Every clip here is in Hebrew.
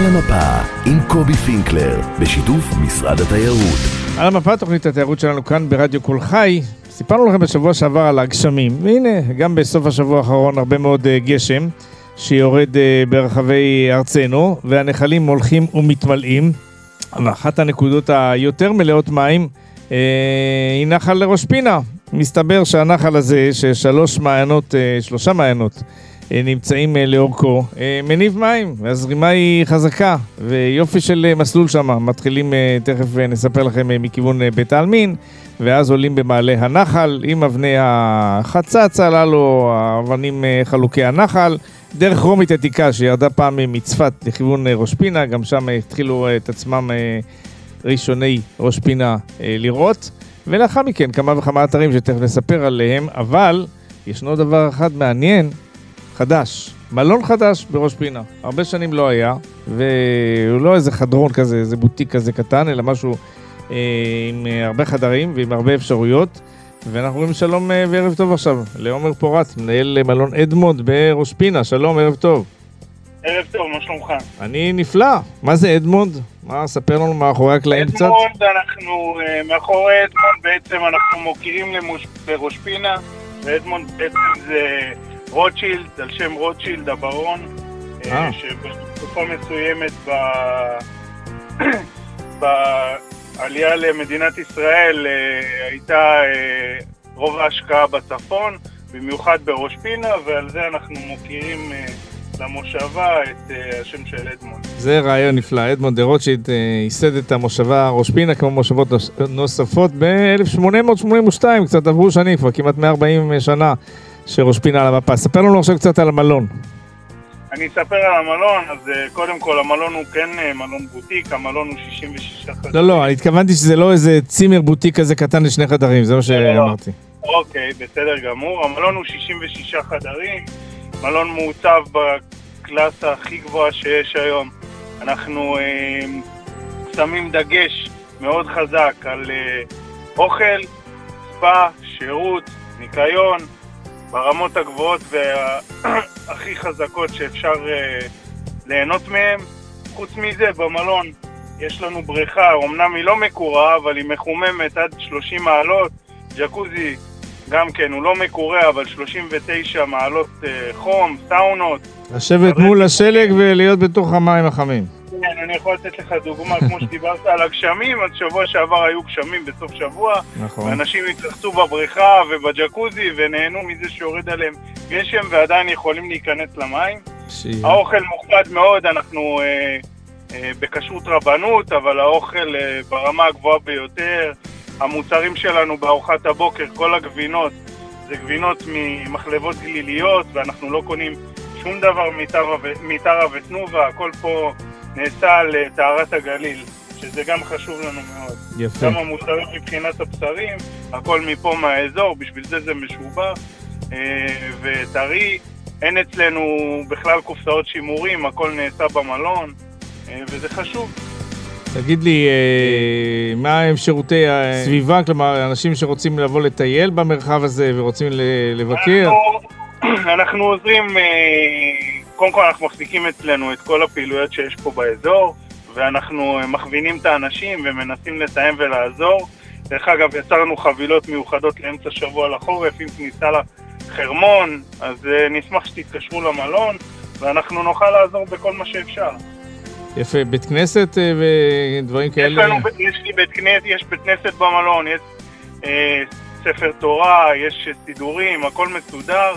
על המפה עם קובי פינקלר, בשיתוף משרד התיירות. על המפה, תוכנית התיירות שלנו כאן ברדיו קול חי. סיפרנו לכם בשבוע שעבר על הגשמים, והנה, גם בסוף השבוע האחרון הרבה מאוד גשם שיורד ברחבי ארצנו, והנחלים הולכים ומתמלאים. ואחת הנקודות היותר מלאות מים היא נחל ראש פינה. מסתבר שהנחל הזה, שלושה מעיינות נמצאים לאורכו, מניב מים, והזרימה היא חזקה, ויופי של מסלול שם. מתחילים, תכף נספר לכם, מכיוון בית העלמין, ואז עולים במעלה הנחל, עם אבני החצץ הללו, האבנים חלוקי הנחל, דרך רומית עתיקה שירדה פעם מצפת לכיוון ראש פינה, גם שם התחילו את עצמם ראשוני ראש פינה לראות, ולאחר מכן כמה וכמה אתרים שתכף נספר עליהם, אבל ישנו דבר אחד מעניין, חדש, מלון חדש בראש פינה. הרבה שנים לא היה, והוא לא איזה חדרון כזה, איזה בוטיק כזה קטן, אלא משהו עם הרבה חדרים ועם הרבה אפשרויות. ואנחנו אומרים שלום וערב טוב עכשיו לעומר פורט, מנהל מלון אדמונד בראש פינה. שלום, ערב טוב. ערב טוב, מה שלומך? אני נפלא. מה זה אדמונד? ספר לנו מאחורי הקלעים קצת. אדמונד, מאחורי אדמונד בעצם אנחנו מוכירים לראש פינה, ואדמונד בעצם זה רוטשילד, על שם רוטשילד הברון, שבתקופה מסוימת בעלייה למדינת ישראל הייתה רוב ההשקעה בצפון, במיוחד בראש פינה, ועל זה אנחנו מוכירים למושבה את השם של אדמונד. זה רעיון נפלא. אדמונד רוטשילד ייסד את המושבה ראש פינה כמו מושבות נוספות ב-1882, קצת עברו שנים, כבר כמעט 140 שנה שראש פינה על המפה. ספר לנו עכשיו קצת על המלון. אני אספר על המלון, אז קודם כל המלון הוא כן מלון בוטיק, המלון הוא 66 חדרים. לא, אני התכוונתי שזה לא איזה צימר בוטיק כזה קטן לשני חדרים, זה מה שאמרתי. אוקיי, בסדר גמור. המלון הוא 66 חדרים, מלון מעוצב בקלאסה הכי גבוהה שיש היום. אנחנו שמים דגש מאוד חזק על אוכל, ספה, שירות, ניקיון, ברמות הגבוהות והכי חזקות שאפשר ליהנות מהם. חוץ מזה, במלון יש לנו בריכה, אמנם היא לא מקורה, אבל היא מחוממת עד 30 מעלות, ג'קוזי גם כן, הוא לא מקורה, אבל 39 מעלות חום, סאונות. לשבת מול השלג ולהיות בתוך המים החמים. כן, אני יכול לתת לך דוגמה, כמו שדיברת על הגשמים, אז שבוע שעבר היו גשמים בסוף שבוע, נכון. ואנשים התרחצו בבריכה ובג'קוזי ונהנו מזה שיורד עליהם גשם ועדיין יכולים להיכנס למים. האוכל מוכבד מאוד, אנחנו בכשרות רבנות, אבל האוכל ברמה הגבוהה ביותר. המוצרים שלנו בארוחת הבוקר, כל הגבינות, זה גבינות ממחלבות גליליות, ואנחנו לא קונים שום דבר מטרה ותנובה, הכל פה נעשה על טהרת הגליל, שזה גם חשוב לנו מאוד. יפה. גם המוצרים מבחינת הבשרים, הכל מפה מהאזור, בשביל זה משובח וטרי. אין אצלנו בכלל קופסאות שימורים, הכל נעשה במלון, וזה חשוב. תגיד לי, מה הם שירותי הסביבה? כלומר, אנשים שרוצים לבוא לטייל במרחב הזה ורוצים לבקר? אנחנו עוזרים, קודם כל אנחנו מחזיקים אצלנו את כל הפעילויות שיש פה באזור, ואנחנו מכווינים את האנשים ומנסים לתאם ולעזור. דרך אגב, יצרנו חבילות מיוחדות לאמצע שבוע לחורף, עם כניסה לחרמון, אז נשמח שתתקשרו למלון, ואנחנו נוכל לעזור בכל מה שאפשר. יפה, בית כנסת ודברים כאלה? יש בית כנסת במלון, יש ספר תורה, יש סידורים, הכל מסודר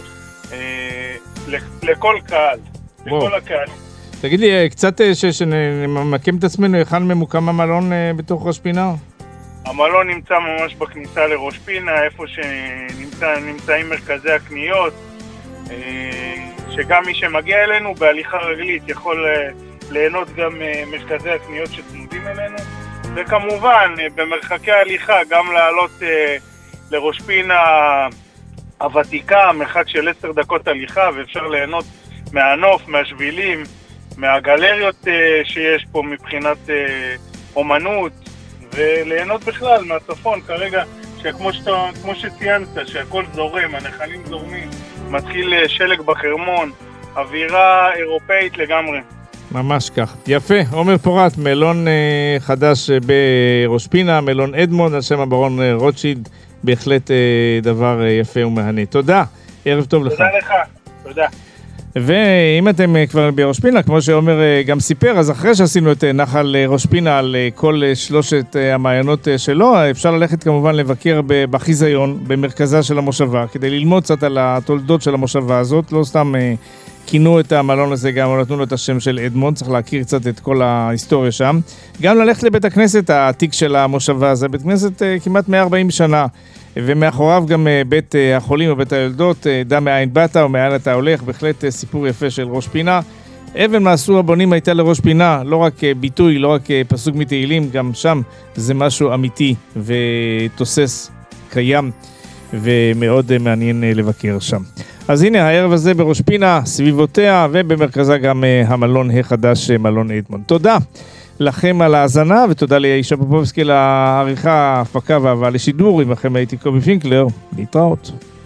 לכל קהל, לכל הקהל. תגיד לי, קצת שנמקם את עצמנו, היכן ממוקם המלון בתוך ראש פינה? המלון נמצא ממש בכניסה לראש פינה, איפה שנמצאים מרכזי הקניות, שגם מי שמגיע אלינו בהליכה רגלית יכול ליהנות גם מרכזי הקניות שצמודים אלינו, וכמובן במרחקי ההליכה גם לעלות לראש פינה הוותיקה, מרחק של 10 דקות הליכה, ואפשר ליהנות מהנוף, מהשבילים, מהגלריות שיש פה מבחינת אומנות, וליהנות בכלל מהצפון כרגע, כמו שציינת, שהכל זורם, הנחלים זורמים, מתחיל שלג בחרמון, אווירה אירופאית לגמרי. ממש כך. יפה, עומר פורט, מלון חדש בראש פינה, מלון אדמונד, על שם הברון רוטשילד, בהחלט דבר יפה ומהנה. תודה, ערב טוב לך. תודה לך, תודה. ואם אתם כבר בראש פינה, כמו שעומר גם סיפר, אז אחרי שעשינו את נחל ראש פינה על כל שלושת המעיינות שלו, אפשר ללכת כמובן לבקר בחיזיון, במרכזה של המושבה, כדי ללמוד קצת על התולדות של המושבה הזאת. לא סתם כינו את המלון הזה, גם נתנו לו את השם של אדמונד, צריך להכיר קצת את כל ההיסטוריה שם. גם ללכת לבית הכנסת העתיק של המושבה, זה בית כנסת כמעט 140 שנה, ומאחוריו גם בית החולים ובית היולדות, דע מאין באת ומאין אתה הולך, בהחלט סיפור יפה של ראש פינה. אבן מעשו הבונים הייתה לראש פינה, לא רק ביטוי, לא רק פסוק מתהילים, גם שם זה משהו אמיתי ותוסס קיים, ומאוד מעניין לבקר שם. אז הנה, הערב הזה בראש פינה, סביבותיה, ובמרכזה גם המלון החדש, מלון אדמונד. תודה לכם על ההאזנה, ותודה לישי פופובסקי לעריכה, ההפקה והבאה לשידור. עמכם הייתי קובי פינקלר, להתראות.